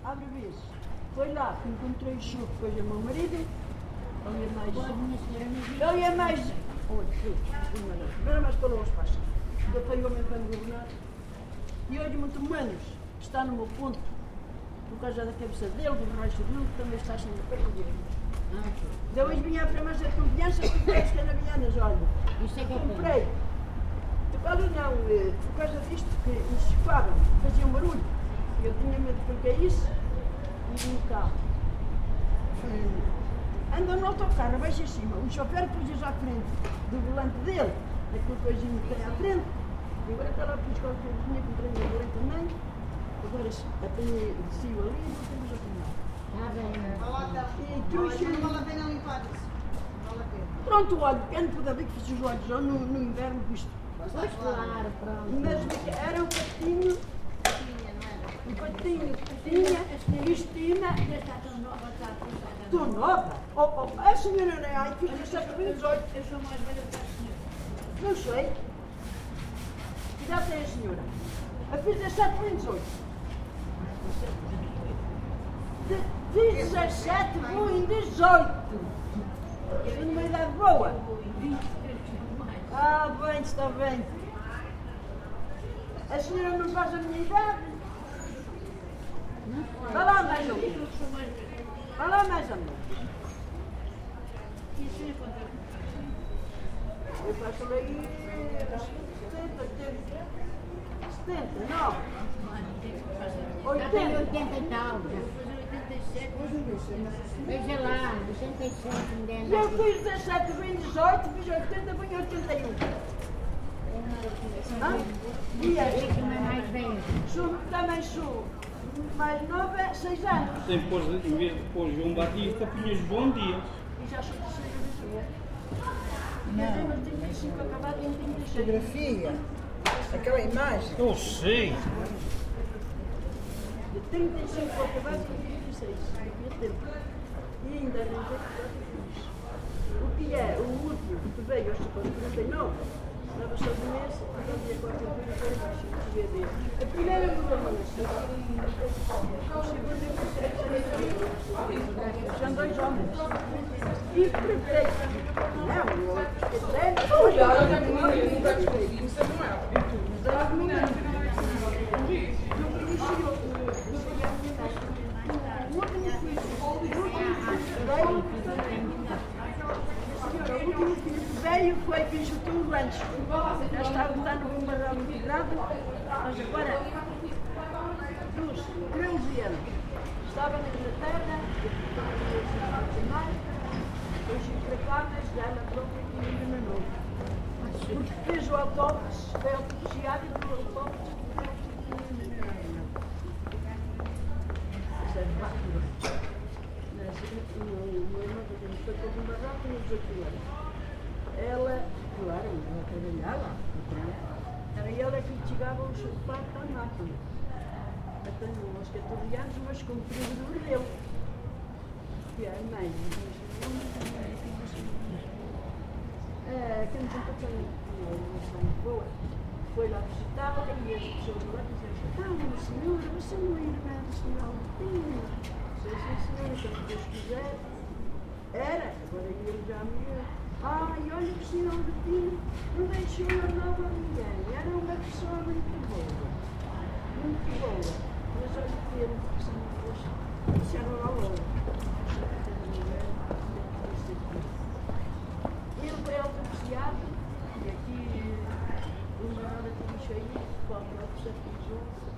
abre vezes. Foi lá que encontrei o chupo, depois o meu marido. Ele é mais. Não era mais para os pássaros. Eu tenho homem para me governar. E hoje, muito menos, está no meu ponto, por causa da cabeça dele, do resto dele, que também está sem perder. Eu hoje vinha a farmácia de confiança, comprei as canavianas, olha. Isso é que comprei. Olha, não, por causa disto, que enxufavam, faziam barulho. Eu tinha medo de porque isso e vim cá. Andam no autocarro, abaixo acima. O chofer pôs à frente do volante dele, aquele coisinho que tem à frente. E agora está lá para os qualquer coisinha que entrei agora também. Agora apanhei, desci ali e não temos a final. Não vale a pena limpar isso. Não vale a pena. Pronto, olha, eu não pude ver que fiz os olhos no inverno visto. Pois claro, pronto. Mas era um patinho. Um patinho que tinha, estima. Está tão nova, está Estou nova? A senhora não é aí, fiz 17 para 18. Eu sou mais velha que a senhora. Não sei. Que idade tem a senhora? Eu fiz 17 para 18. Fiz 17, vou em 18. Estou numa idade boa. Ah, bem, está bem. A senhora não faz a minha idade? Vá lá mais ou menos. Vá lá mais ou menos. Eu faço aí 70, 79, 80 80. e tal. Veja lá, 87 E eu fiz 17, vim 18, fiz 80, vim 81. E É que não é mais velho. também sou mais nova, 6 anos. Depois, em vez de pôr João Batista, punhas Bom Dia. E já sou terceira vez. Eu tenho 35 acabado em 36. Fotografia. Aquela imagem. Eu sei. De 35 acabado em 36. Havia tempo. E ainda não sei o que é o último que veio aos 49. Estava só de mês, não havia quarta-feira para baixo. A primeira mudou-me. A segunda eu são 2 homens. E perfeito. Não, veio foi que enxutou antes. Já estava no barral muito grave, mas agora, dos 13 anos, estava na Inglaterra, depois vim para cá, mas já ela própria que me envenenou. Porque fez o autópsia, foi autopsiado e deu o autópsia e me envenenou. Isso é fácil. O meu irmão foi para um barral, tinha 18 anos. Ela, claro, ela trabalhava, era ela que chegava o chocolate à máquina. Eu tenho uns 14 anos, mas com o provedor dele. Que é a mãe. Que não tem papel, uma boa. Foi lá visitá-la e as pessoas lá diziam: minha senhora, você não é irmã do senhor Albertino? Sim, senhora, quando Deus quiser. Era, agora ele já me. Ai, olha que o senhor Albertino não deixou a nova a ninguém. Era uma pessoa muito boa. Muito boa. Mas olha que ele, se não fosse, disseram lá logo. Ele foi autopsiado e aqui uma hora de lixo aí, qual é o que se